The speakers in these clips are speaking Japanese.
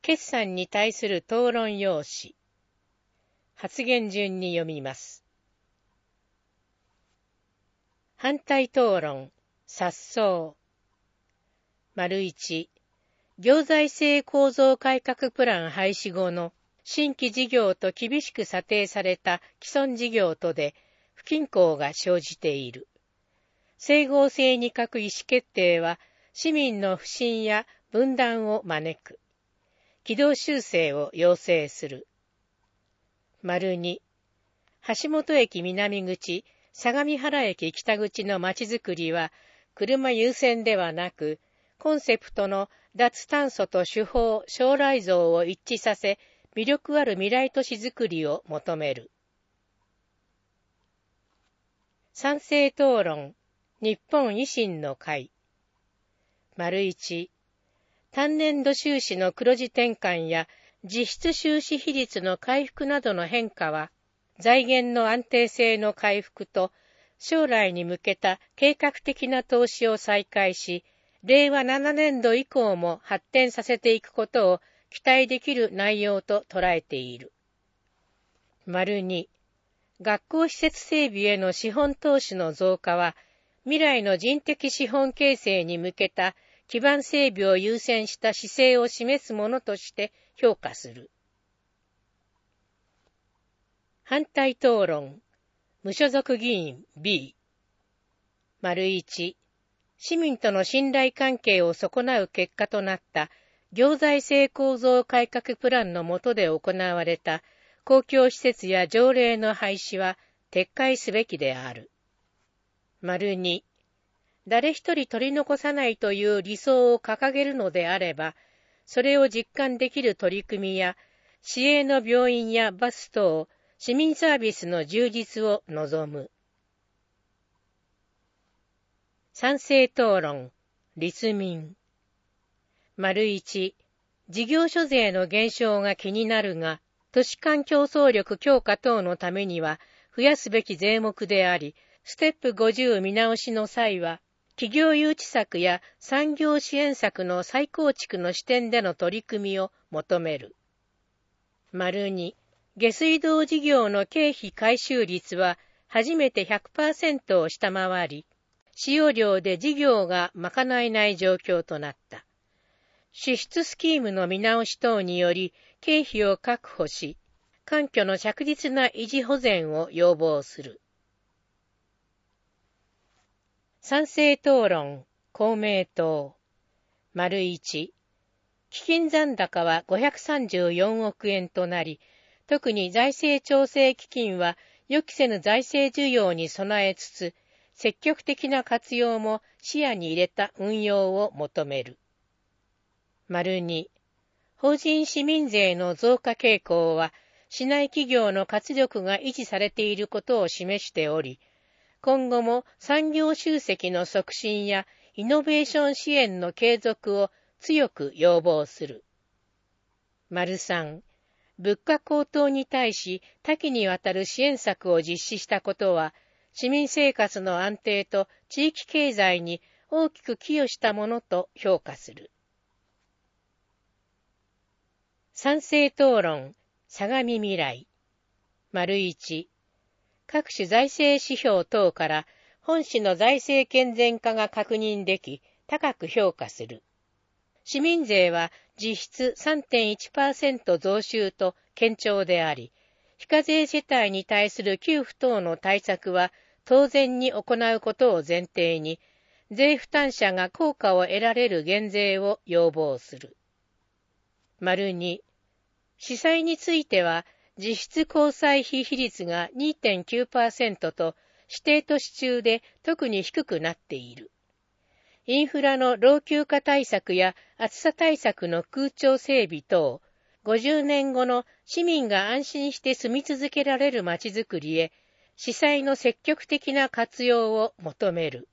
決算に対する討論要旨。発言順に読みます。反対討論、殺走。1、行財政構造改革プラン廃止後の新規事業と厳しく査定された既存事業とで不均衡が生じている。整合性に欠く意思決定は市民の不信や分断を招く。軌道修正を要請する。2、橋本駅南口、相模原駅北口のまちづくりは車優先ではなく、コンセプトの脱炭素と手法、将来像を一致させ、魅力ある未来都市づくりを求める。賛成討論、日本維新の会。1、単年度収支の黒字転換や実質収支比率の回復などの変化は、財源の安定性の回復と将来に向けた計画的な投資を再開し、令和7年度以降も発展させていくことを期待できる内容と捉えている。2、学校施設整備への資本投資の増加は、未来の人的資本形成に向けた基盤整備を優先した姿勢を示すものとして評価する。反対討論、無所属議員 B。1、市民との信頼関係を損なう結果となった行財政構造改革プランの下で行われた公共施設や条例の廃止は撤回すべきである。2、誰一人取り残さないという理想を掲げるのであれば、それを実感できる取り組みや、市営の病院やバス等、市民サービスの充実を望む。賛成討論、立民。1、事業所税の減少が気になるが、都市間競争力強化等のためには増やすべき税目であり、ステップ50見直しの際は、企業誘致策や産業支援策の再構築の視点での取り組みを求める。2、下水道事業の経費回収率は初めて 100% を下回り、使用量で事業が賄えない状況となった。支出スキームの見直し等により経費を確保し、環境の着実な維持保全を要望する。賛成討論、公明党。1、基金残高は534億円となり、特に財政調整基金は予期せぬ財政需要に備えつつ、積極的な活用も視野に入れた運用を求める。2、法人市民税の増加傾向は、市内企業の活力が維持されていることを示しており、今後も産業集積の促進やイノベーション支援の継続を強く要望する。3、物価高騰に対し多岐にわたる支援策を実施したことは、市民生活の安定と地域経済に大きく寄与したものと評価する。賛成討論、相模未来。1、各種財政指標等から本市の財政健全化が確認でき、高く評価する。市民税は実質 3.1% 増収と堅調であり、非課税世帯に対する給付等の対策は当然に行うことを前提に、税負担者が効果を得られる減税を要望する。2、市債については、実質公債費比率が 2.9% と指定都市中で特に低くなっている。インフラの老朽化対策や暑さ対策の空調整備等、50年後の市民が安心して住み続けられるまちづくりへ、市債の積極的な活用を求める。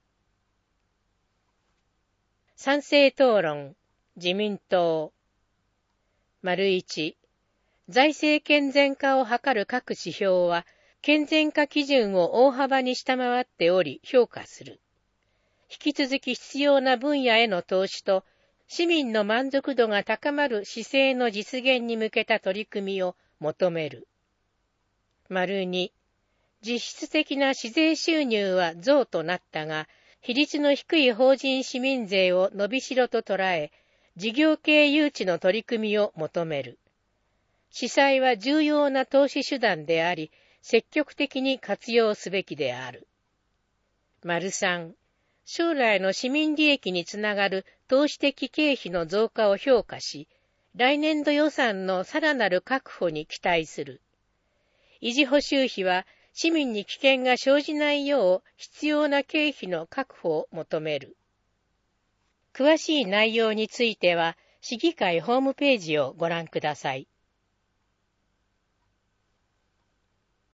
賛成討論、自民党。1、財政健全化を図る各指標は、健全化基準を大幅に下回っており評価する。引き続き必要な分野への投資と、 市民の満足度が高まる市政の実現に向けた取り組みを求める。2、実質的な市税収入は増となったが、比率の低い法人市民税を伸びしろと捉え、事業系誘致の取り組みを求める。市債は重要な投資手段であり、積極的に活用すべきである。3、将来の市民利益につながる投資的経費の増加を評価し、来年度予算のさらなる確保に期待する。維持補修費は市民に危険が生じないよう必要な経費の確保を求める。詳しい内容については、市議会ホームページをご覧ください。